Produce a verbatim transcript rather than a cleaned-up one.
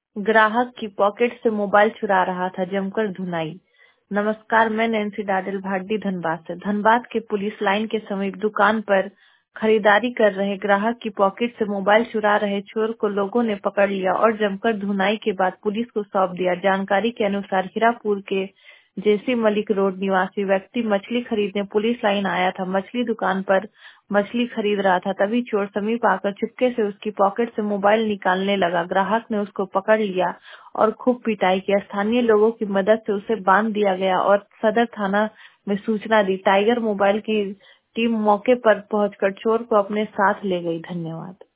ग्राहक की पॉकेट से मोबाइल चुरा रहा था, जमकर धुनाई। नमस्कार, मैं नैन्सी डाडेल भाडी धनबाद से। धनबाद के पुलिस लाइन के समीप दुकान पर खरीदारी कर रहे ग्राहक की पॉकेट से मोबाइल चुरा रहे चोर को लोगों ने पकड़ लिया और जमकर धुनाई के बाद पुलिस को सौंप दिया। जानकारी के अनुसार हीरापुर के जेसी मलिक रोड निवासी व्यक्ति मछली खरीदने पुलिस लाइन आया था। मछली दुकान पर मछली खरीद रहा था, तभी चोर समीप आकर चुपके से उसकी पॉकेट से मोबाइल निकालने लगा। ग्राहक ने उसको पकड़ लिया और खूब पिटाई किया। स्थानीय लोगों की मदद से उसे बांध दिया गया और सदर थाना में सूचना दी। टाइगर मोबाइल की टीम मौके पर पहुंचकर चोर को अपने साथ ले गई। धन्यवाद।